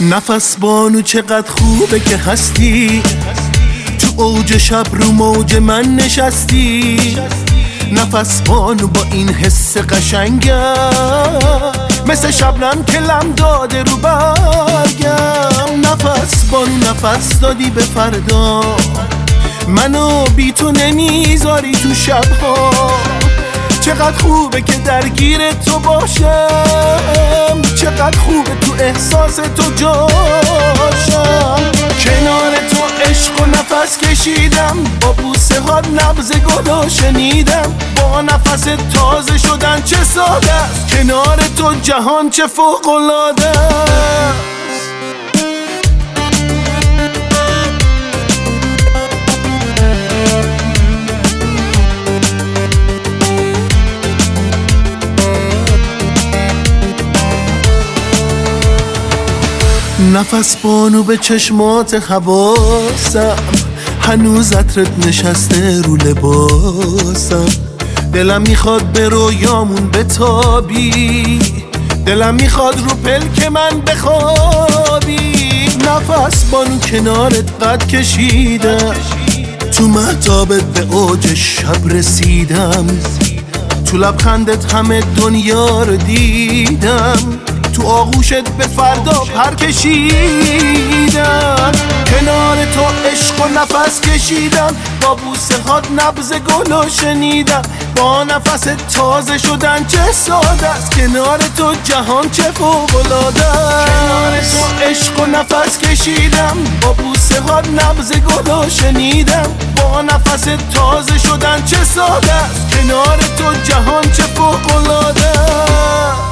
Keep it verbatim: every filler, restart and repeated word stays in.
نفس بانو چقدر خوبه که هستی، تو اوج شب رو موج من نشستی. نفس بانو با این حس قشنگم، مثل شبنم که لم داده رو برگم. نفس بانو نفس دادی به فردا، منو بی تو نمیذاری تو شبها. چقدر خوبه که درگیر تو باشم، چقدر خوبه تو احساس تو جاشم. کنار تو عشق و نفس کشیدم، با بوسه ها نبض گلو شنیدم. با نفس تازه شدن چه ساده است، کنار تو جهان چه فوق‌العاده است. نفس بانو به چشمات حواسم، هنوز عطرت نشسته رو لباسم. دلم میخواد به رویامون بتابی، دلم میخواد رو پلک من بخوابی. نفس بانو کنارت قد کشیدم، تو مهتابت به اوج شب رسیدم. تو لبخندت همه دنیا رو دیدم، تو آغوشت به فردا پر کشیدم. کنار تو عشق و نفس کشیدم، با بوسه هات نبض گلو شنیدم. با نفس تازه شدن چه ساده است، کنار تو جهان چه فوق‌العاده است. کنار تو عشق و نفس کشیدم، با بوسه هات نبض گلو شنیدم. با نفس تازه شدن چه ساده است، کنار تو جهان چه فوق‌العاده است.